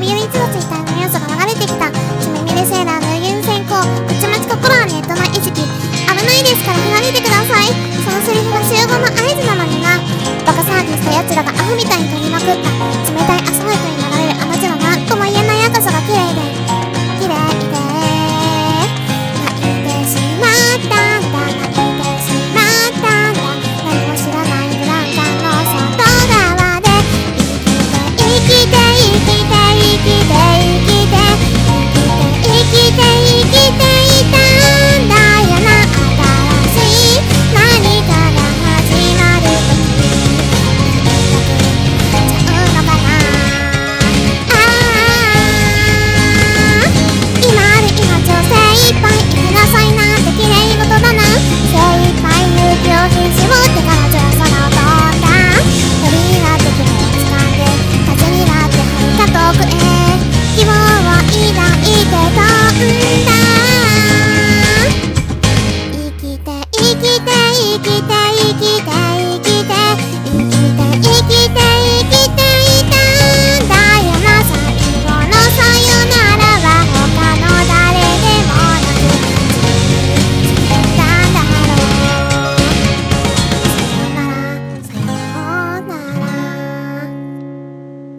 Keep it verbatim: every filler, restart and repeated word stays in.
唯一のツイッターの要素が流れてきた。つめみれセーラー無限先行、ぶちまち心はネットの意識、危ないですから離れてください。そのセリフが集合の合図なのにな。バカ騒ぎした奴らがアホみたいに飛びまくった。冷たいアスファルトに流れるあの字のなんとも言えない赤さが綺麗で綺麗で泣いてしまったんだ、泣いてしまったんだ。何も知らないブランカの外側で生きて生きて